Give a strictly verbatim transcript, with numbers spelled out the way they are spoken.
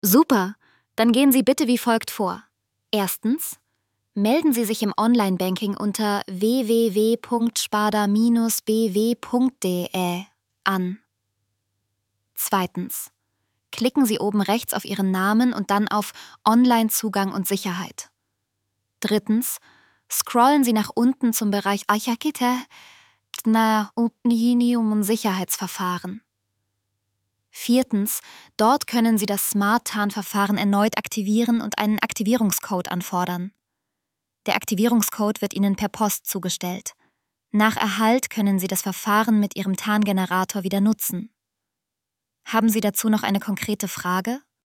Super, dann gehen Sie bitte wie folgt vor. Erstens, melden Sie sich im Online-Banking unter w w w punkt sparda Bindestrich b w punkt d e an. Zweitens, klicken Sie oben rechts auf Ihren Namen und dann auf Online-Zugang und Sicherheit. Drittens, scrollen Sie nach unten zum Bereich Archakite und Sicherheitsverfahren. Viertens, dort können Sie das Smart-Tarn-Verfahren erneut aktivieren und einen Aktivierungscode anfordern. Der Aktivierungscode wird Ihnen per Post zugestellt. Nach Erhalt können Sie das Verfahren mit Ihrem Tarngenerator wieder nutzen. Haben Sie dazu noch eine konkrete Frage?